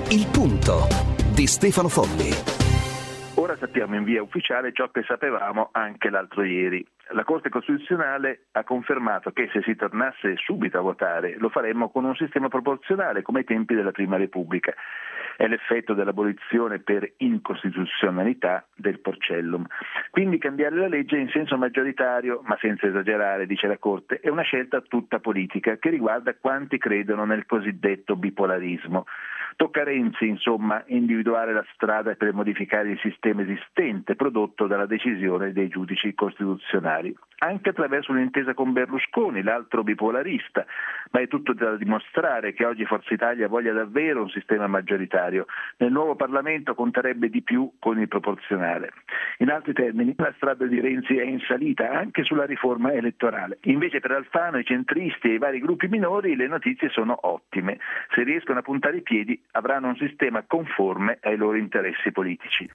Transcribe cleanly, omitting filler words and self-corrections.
Il Punto di Stefano Folli. Ora sappiamo in via ufficiale ciò che sapevamo anche l'altro ieri. La Corte Costituzionale ha confermato che se si tornasse subito a votare lo faremmo con un sistema proporzionale come ai tempi della Prima Repubblica. È l'effetto dell'abolizione per incostituzionalità del Porcellum. Quindi cambiare la legge in senso maggioritario, ma senza esagerare, dice la Corte, è una scelta tutta politica che riguarda quanti credono nel cosiddetto bipolarismo. Tocca a Renzi, insomma, individuare la strada per modificare il sistema esistente prodotto dalla decisione dei giudici costituzionali, anche attraverso un'intesa con Berlusconi, l'altro bipolarista, ma è tutto da dimostrare che oggi Forza Italia voglia davvero un sistema maggioritario. Nel nuovo Parlamento conterebbe di più con il proporzionale. In altri termini, la strada di Renzi è in salita anche sulla riforma elettorale. Invece per Alfano, i centristi e i vari gruppi minori le notizie sono ottime. Se riescono a puntare i piedi avranno un sistema conforme ai loro interessi politici.